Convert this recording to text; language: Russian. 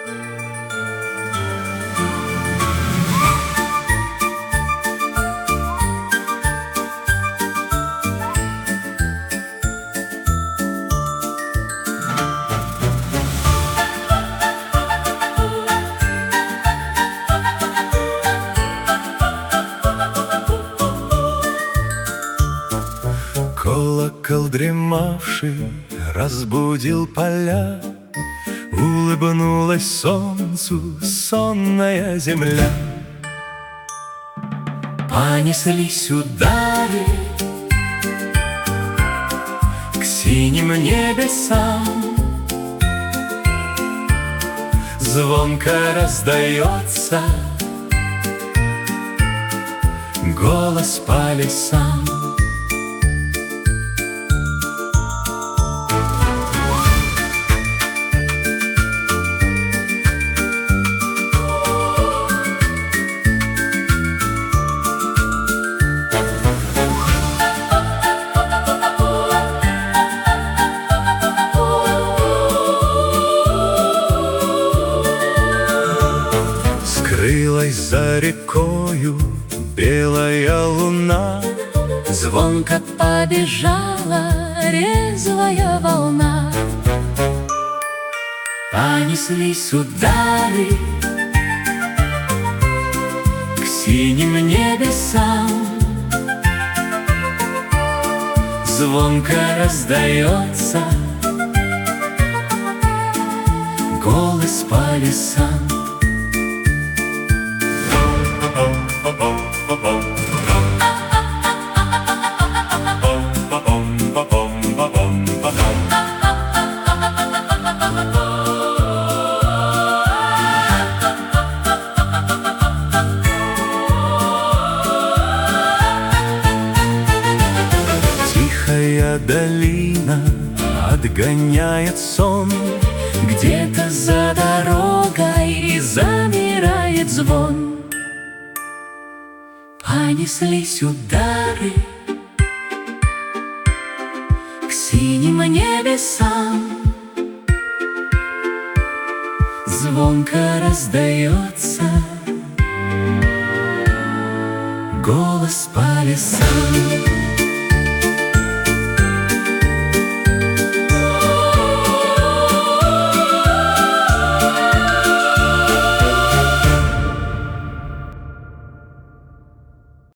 Колокол дремавший разбудил поля, улыбнулась солнцу сонная земля. Понеслись удары к синим небесам, звонко раздается голос по лесам. Скрылась за рекою белая луна, звонко побежала резвая волна. Понеслись удары к синим небесам, звонко раздается голос по лесам. Тихая долина отгоняет сон, где-то за дорогой замирает звон. Понеслись удары к синим небесам, звонко раздается голос по лесам.